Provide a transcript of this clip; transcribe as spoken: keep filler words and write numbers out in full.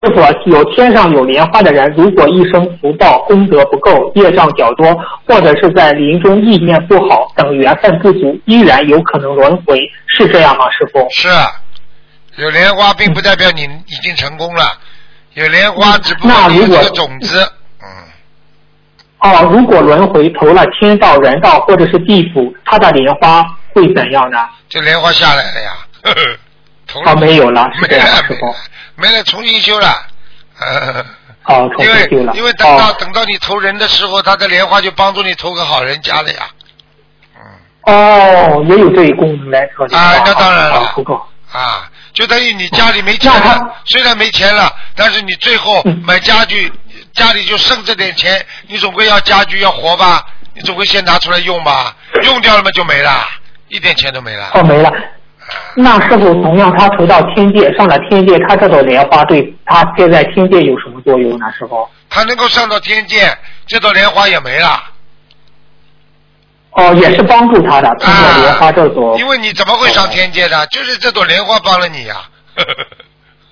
师傅，有天上有莲花的人，如果一生福报功德不够，业障较多，或者是在临终意念不好等缘分不足，依然有可能轮回，是这样吗，师傅？ 是，有莲花并不代表你已经成功了，有莲花只不过你有这个种子。嗯。 哦，如果轮回投了天道、人道或者是地府，他的莲花会怎样呢？ 这莲花下来了呀。呵呵哦，没有了， 没了，没了，没了，重新修了。呃、 哦，重新修了。 因为因为等到、哦、等到你投人的时候，他的莲花就帮助你投个好人家了呀。 嗯。哦，也有这一功能来说。 啊，那当然了。 不够。 啊，就等于你家里没钱了，嗯、虽然没钱了，但是你最后买家具，嗯、家里就剩这点钱，你总归要家具要活吧，你总归先拿出来用吧，用掉了嘛就没了，一点钱都没了。 哦，没了。那是否同样，他投到天界，上了天界，他这朵莲花对他接在天界有什么作用呢？师傅？ 他能够上到天界，这朵莲花也没了。 哦，也是帮助他的，通过莲花这朵。 啊、因为你怎么会上天界的？就是这朵莲花帮了你呀、啊。